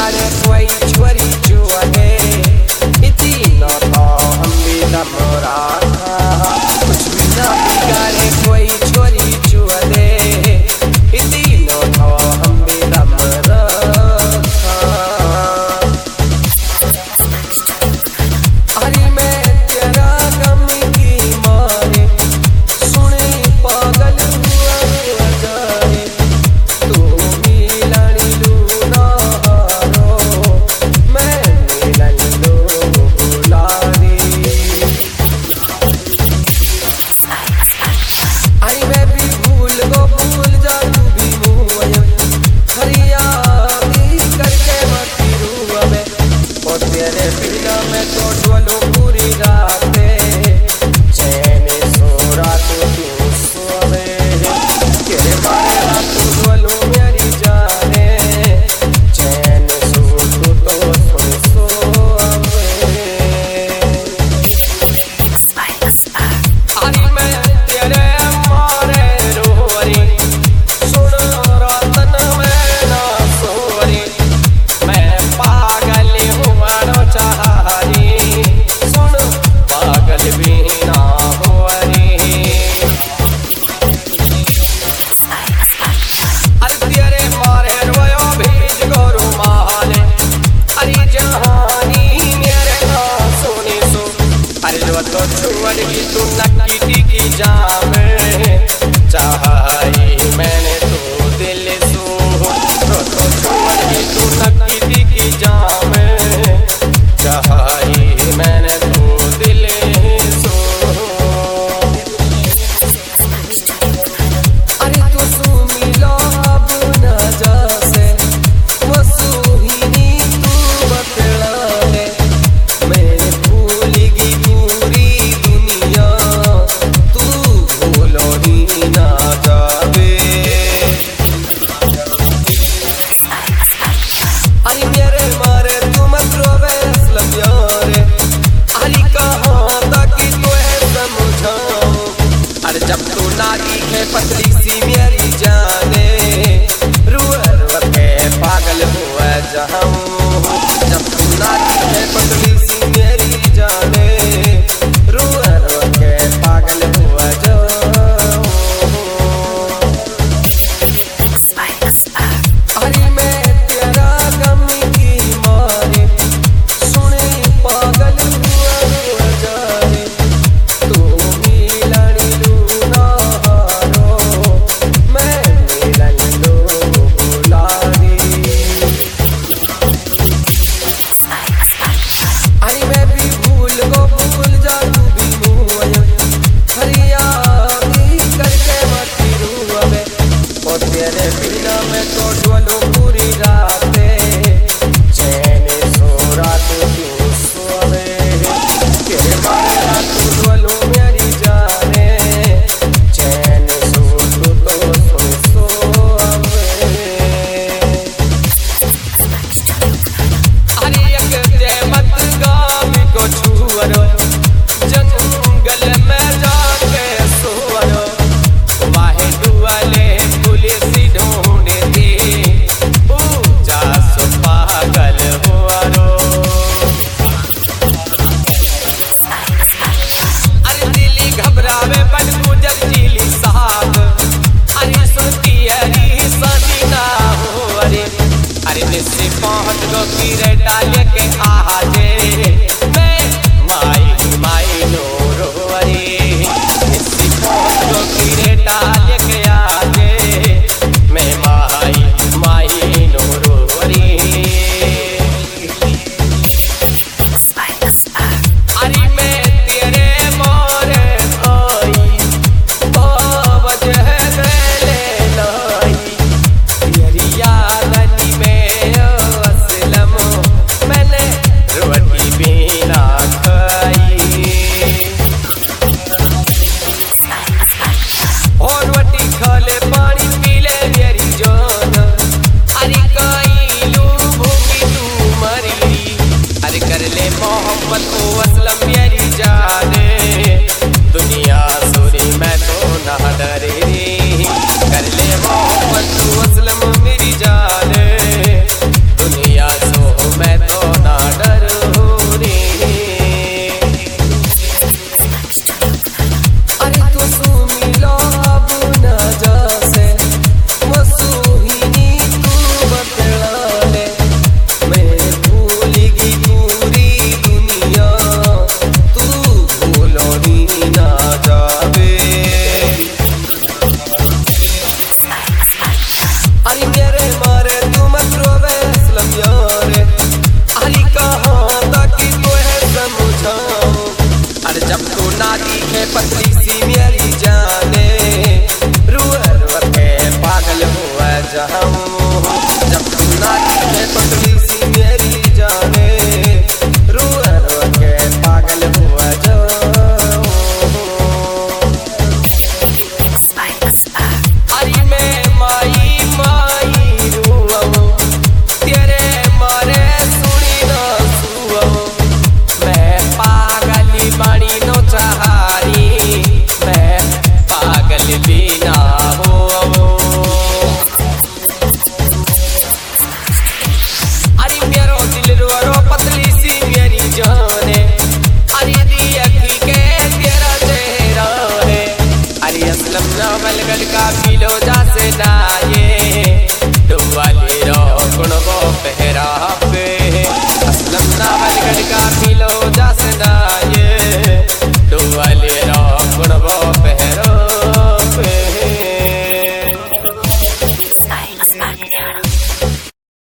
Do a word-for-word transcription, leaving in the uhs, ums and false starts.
बिगाड़े कोई छोरी चुअले, इतनी न तो हम भी दम रखा। कुछ भी ना बिगाड़े कोई छोरी चुअले, इतनी न तो हम भी दम रखा। अरे मैं तेरा गम की मारे सुने पागल हुआ जाए, तू मिलन लूना हारो, मैं मिलन लो बुलारी। अरे मैं भी भूल गो भूल जा तू भी मुझे, हरिया करके मती रूह में, और तेरे बिना मैं तो डोलूं पूरी रातें, चैन सो रात तू सोवे, तेरे बारे रात तू डोलूं मेरी जाने, चैन सो तू तो सुन सोवे। अरे मैं तेरे मारे रोरी, सुन रातन में ना सोरी, मैं पागल हुआ न चाहरी, सुन पागल भी ना होरी। अरे तेरे मारे रोयो भेज गो रुमाले, अरे जहानी मेरे ना सोने सो, अरे जो तो छुअल की तू नक्की टिकी जामे, चाही मैंने तो दिल सो, जो तो छुअल की तू नक्की टिकी जामे, चाही मैंने तो दिल सो। अरे तो सुमिला अब न जासे, वो सुहिनी तू बतला है, मैं भूल गई पूरी दुनिया, तू भूलो ही ना जावे। अरे मेरे मारे तू मत रोवे असलम यारे, अरे कहाँ तक तुझे समझाऊं, अरे जब तू नारी है पतली सी मेरी जाने, रुआ रुआ के पागल हुआ जाऊं, जब तू नारी है पतली सी मेरी जाने, रुआ रुआ के पागल हुआ जाऊं। अरे मैं तेरा गम की मारे सुने पागल हुआ जाए, तू मिलन लूना हारो, मैं मिलन लो बुलारी। अरे मैं भी भूल गो भूल जा तू भी मुझे, हरिया करके मती रूह में, और तेरे बिना मैं तो डोलूं पूरी रातें, चैन सो रात तू सोवे, तेरे बारे रात तू डोलूं मेरी जाने, चैन सो तू तो सुन सोवे। अरे एक देवत गाम को छुअरो, जंगल में जाके सोअरो, वाहे दुआले पुलिस ढूंढती, ऊ जा सो पागल हुआरो। अरे दिली घबरावे बन गुजर जिली साहब, अरे सुनती हरी साथी ना हो, अरे अरे निस्सी पहुंच गो कीरे डाले के आजे, मैं माई माई नो रो, अरे निस्सी पहुंच गो कीरे डाले के आजे, मैं माई माई नो रो, अरे अरे मैं तेरे मारे आई, बावजह दिले लाई, तेरी याद में असलम मैंने गुण गोपे